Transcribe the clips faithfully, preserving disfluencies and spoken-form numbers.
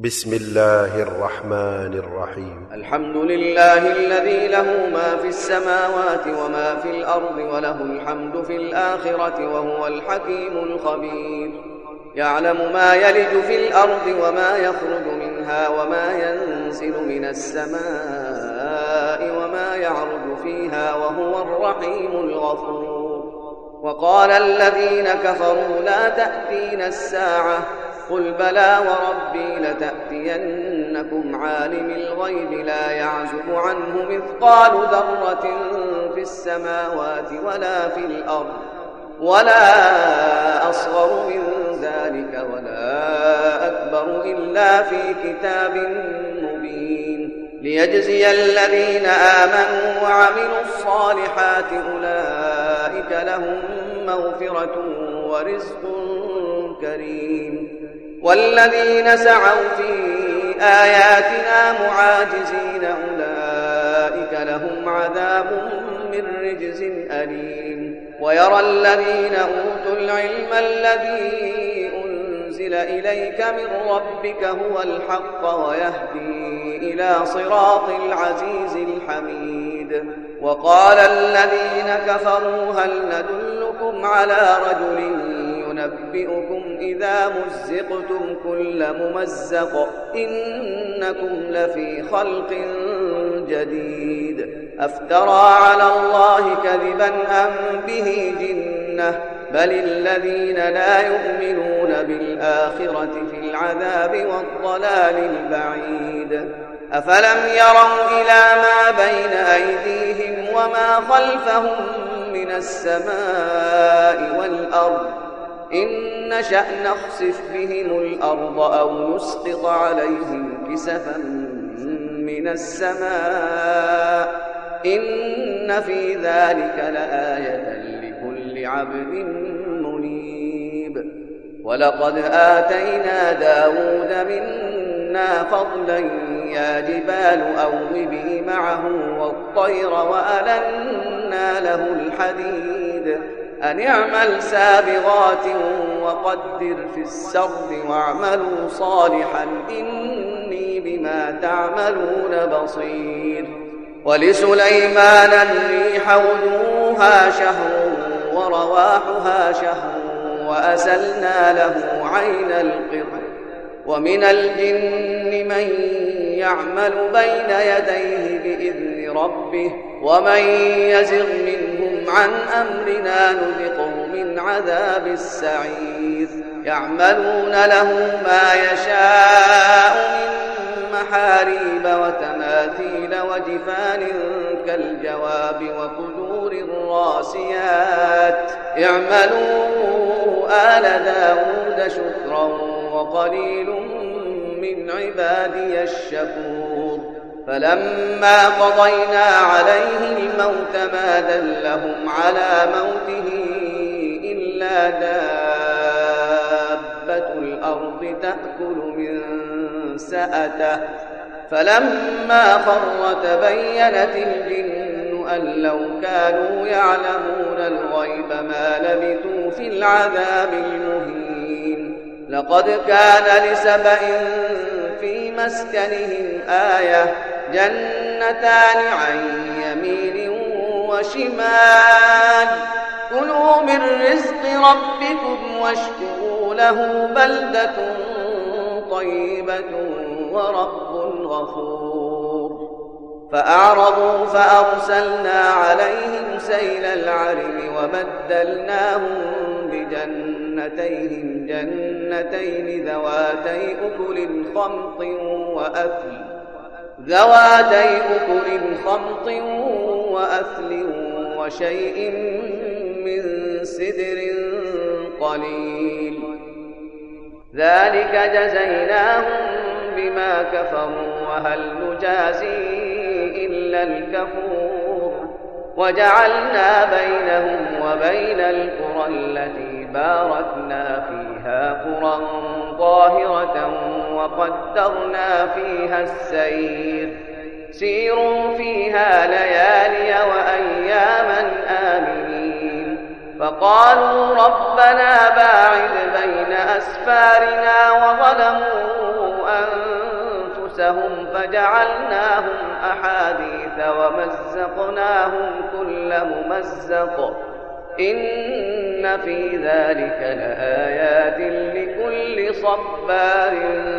بسم الله الرحمن الرحيم. الحمد لله الذي له ما في السماوات وما في الأرض وله الحمد في الآخرة وهو الحكيم الخبير. يعلم ما يلج في الأرض وما يخرج منها وما ينزل من السماء وما يعرج فيها وهو الرحيم الغفور. وقال الذين كفروا لا تأتينا الساعة قل بلى وربي لتأتينكم عالم الغيب لا يعزب عنه مثقال ذرة في السماوات ولا في الأرض ولا أصغر من ذلك ولا أكبر إلا في كتاب مبين ليجزي الذين آمنوا وعملوا الصالحات أولئك لهم مغفرة ورزق كريم. والذين سعوا في آياتنا معاجزين أولئك لهم عذاب من رجز أليم. ويرى الذين أوتوا العلم الذي أنزل إليك من ربك هو الحق ويهدي إلى صراط العزيز الحميد. وقال الذين كفروا هل ندلكم على رجل ينبئكم إذا مزقتم كل ممزق إنكم لفي خلق جديد أفترى على الله كذبا أم به جنة بل الذين لا يؤمنون بالآخرة في العذاب والضلال البعيد. أفلم يروا إلى ما بين أيديهم وما خلفهم من السماء والأرض إن نشأ نخسف بهم الأرض أو نسقط عليهم كسفا من السماء إن في ذلك لآية لكل عبد منيب. ولقد آتينا داود منا فضلا يا جبال أوبي معه والطير وألنا له الحديد أن اعمل سابغات وقدر في السرد واعملوا صالحا إني بما تعملون بصير. ولسليمان الريح غدوها شهر ورواحها شهر وأسلنا له عين القطر. ومن الجن من يعمل بين يديه بإذن ربه ومن يزغ منهم عن أمرنا نذقه من عذاب السعير. يعملون له ما يشاء من محاريب وتماثيل وجفان كالجواب وقدور الراسيات اعملوا آل داود شكرا وقليل من عبادي الشكور. فلما قضينا عليه الموت ما دلهم على موته إلا دابة الأرض تأكل من سأته فلما خر تبينت الجن أن لو كانوا يعلمون الغيب ما لبثوا في العذاب المهين. لقد كان لسبإ في مسكنهم آية جنتان عن يمين وشمال كلوا من رزق ربكم واشكروا له بلدة طيبة ورب غفور. فأعرضوا فأرسلنا عليهم سيل العرم وبدلناهم بجنتيهم جنتين ذواتي أكل خمط وأثل ذواتي أكل خمط وأثل وشيء من سدر قليل ذلك جزيناهم بما كفروا وهل نجازي إلا الكفور. وجعلنا بينهم وبين القرى التي باركنا فيها قرى ظاهرة وقدرنا فيها السير سيروا فيها ليالي وأياما آمنين. فقالوا ربنا باعد بين أسفارنا وظلموا أنفسهم فجعلناهم أحاديث ومزقناهم كل ممزق إن في ذلك لآيات لكل صبار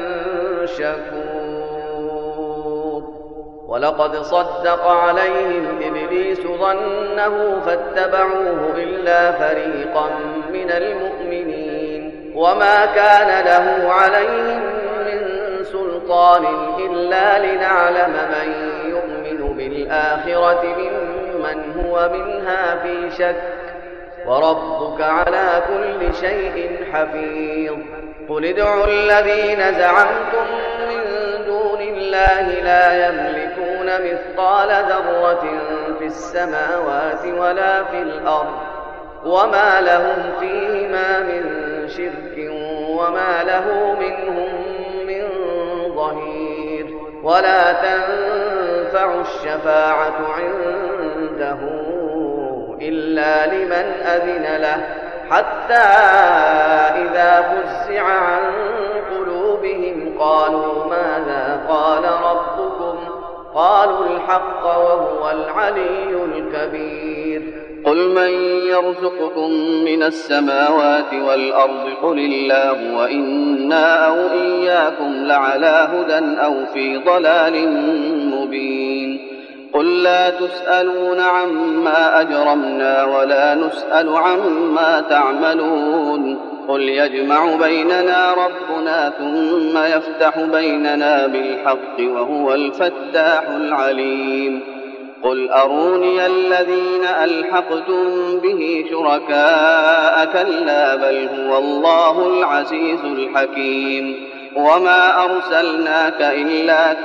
شكور. ولقد صدق عليهم إبليس ظنه فاتبعوه إلا فريقا من المؤمنين وما كان له عليهم من سلطان إلا لنعلم من يؤمن بالآخرة ممن هو منها في شك وربك على كل شيء حفيظ. قل ادعوا الذين زعمتم من دون الله لا يملكون مثقال ذرة في السماوات ولا في الأرض وما لهم فيهما من شرك وما له منهم من ظهير. ولا تنفع الشفاعة عنده إلا لمن أذن له حتى إذا فزع عن قلوبهم قالوا ماذا قال ربكم قالوا الحق وهو العلي الكبير. قل من يرزقكم من السماوات والأرض قل الله وإنا أو إياكم لعلى هدى أو في ضلال مبين. قل لا تسألون عما أجرمنا ولا نسأل عما تعملون. قل يجمع بيننا ربنا ثم يفتح بيننا بالحق وهو الفتاح العليم. قل أروني الذين ألحقتم به شركاء كلا بل هو الله العزيز الحكيم. وما أرسلناك إلا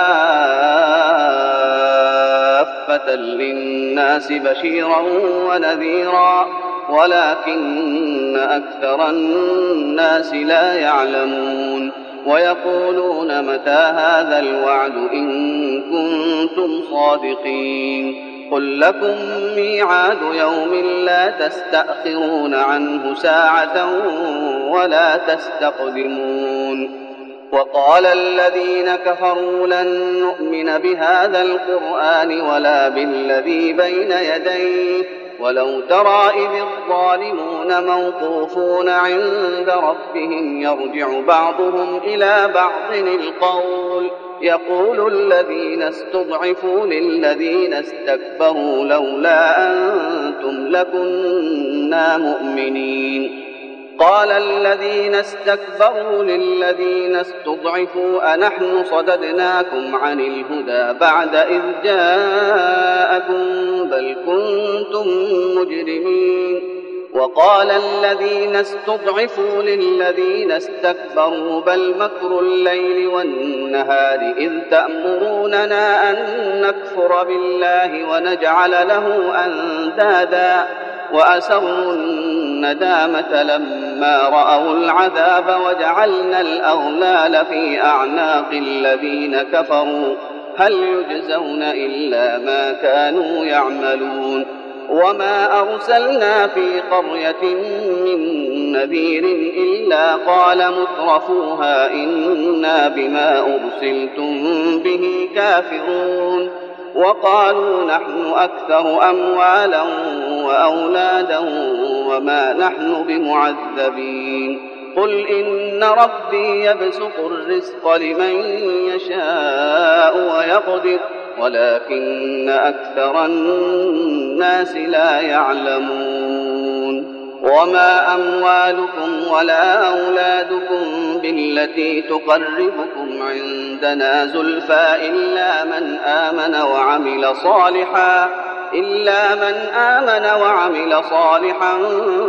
كافة للناس بشيرا ونذيرا ولكن أكثر الناس لا يعلمون. ويقولون متى هذا الوعد إن كنتم صادقين. قل لكم ميعاد يوم لا تستأخرون عنه ساعة ولا تستقدمون. وقال الذين كفروا لن نؤمن بهذا القرآن ولا بالذي بين يديه ولو ترى إذ الظالمون موقوفون عند ربهم يرجع بعضهم إلى بعض القول يقول الذين استضعفوا للذين استكبروا لولا أنتم لكنا مؤمنين. قال الذين استكبروا للذين استضعفوا أنحن صددناكم عن الهدى بعد إذ جاءكم بل كنتم مجرمين. وقال الذين استضعفوا للذين استكبروا بل مكر الليل والنهار إذ تأمروننا أن نكفر بالله ونجعل له أندادا وأسروا الندامة لما رأوا العذاب وجعلنا الأغلال في أعناق الذين كفروا هل يجزون إلا ما كانوا يعملون. وما أرسلنا في قرية من نذير إلا قال مترفوها إنا بما أرسلتم به كافرون. وقالوا نحن أكثر أموالا وأولادا وما نحن بمعذبين. قل إن ربي يبسط الرزق لمن يشاء ويقدر ولكن أكثر الناس لا يعلمون. وما أموالكم ولا أولادكم بالتي تقربكم عندنا زلفى إلا من آمن وعمل صالحا إلا من آمن وعمل صالحا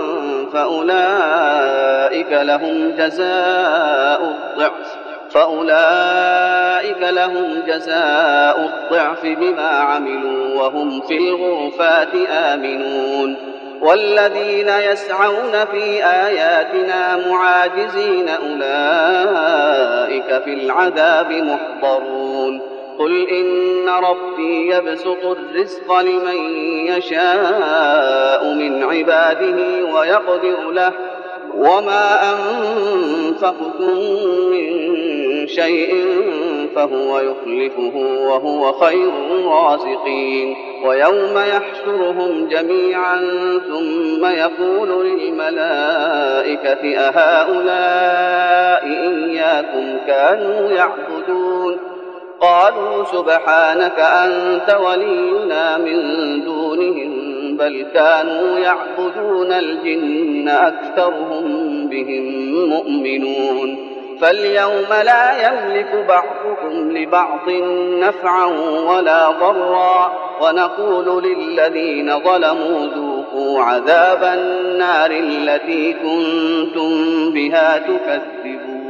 فأولئك لهم جزاء الضعف فأولئك لهم جزاء الضعف بما عملوا وهم في الغرفات آمنون. والذين يسعون في آياتنا معاجزين أولئك في العذاب محضرون. قل إن ربي يبسط الرزق لمن يشاء من عباده ويقدر له وما أنفقتم من شيء فهو يخلفه وهو خير الرازقين. ويوم يحشرهم جميعا ثم يقول للملائكة أهؤلاء إياكم كانوا يعبدون؟ قالوا سبحانك أنت ولينا من دونهم بل كانوا يعبدون الجن أكثرهم بهم مؤمنون. فاليوم لا يملك بعضكم لبعض نفعا ولا ضرا ونقول للذين ظلموا ذوقوا عذاب النار التي كنتم بها تكذبون.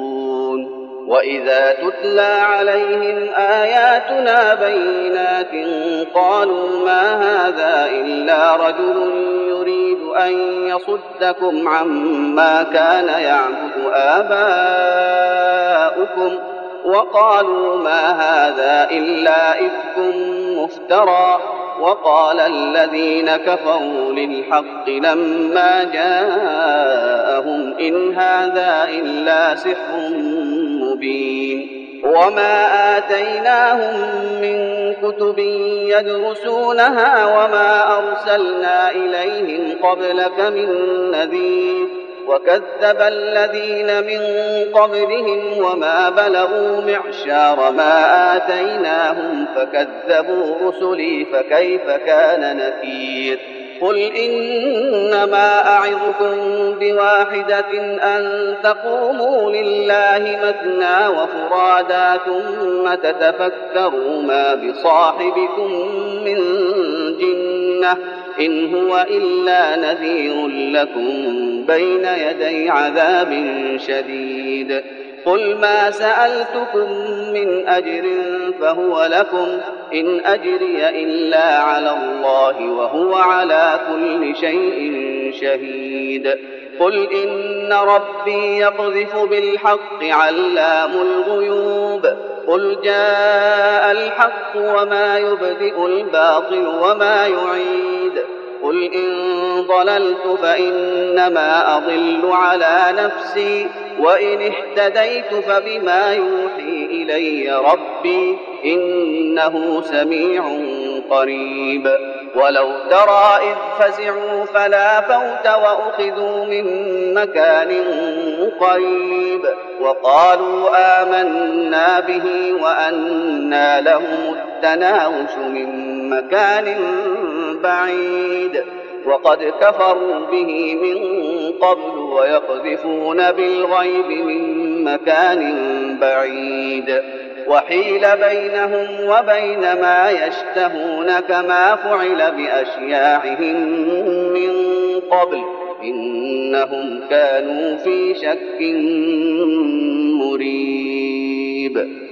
وإذا تتلى عليهم آياتنا بينات قالوا ما هذا إلا رجل يريد أن يصدكم عما كان يعبد آباؤكم وقالوا ما هذا إلا إفك مفترى. وقال الذين كفروا للحق لما جاءهم إن هذا إلا سحر مبين. وما آتيناهم من كتب يدرسونها وما أرسلنا إليهم قبلك من نذير. وكذب الذين من قبلهم وما بلغوا معشار ما آتيناهم فكذبوا رسلي فكيف كان نكير. قل إنما أعظكم بواحدة أن تقوموا لله مثنى وفرادا ثم تتفكروا ما بصاحبكم من جنة إن هو إلا نذير لكم بين يدي عذاب شديد. قل ما سألتكم من أجر فهو لكم إن أجري إلا على الله وهو على كل شيء شهيد. قل إن ربي يقذف بالحق علام الغيوب. قل جاء الحق وما يبدئ الباطل وما يعيد. قل إن ضللت فإنما أضل على نفسي وإن اهتديت فبما يوحي إلي ربي إنه سميع قريب. ولو ترى إذ فزعوا فلا فوت وأخذوا من مكان قريب وقالوا آمنا به وأنى لهم التناوش من مكان بعيد. وقد كفروا به من قبل ويقذفون بالغيب من مكان بعيد. وحيل بينهم وبين ما يشتهون كما فعل بأشياعهم من قبل إنهم كانوا في شك مريب.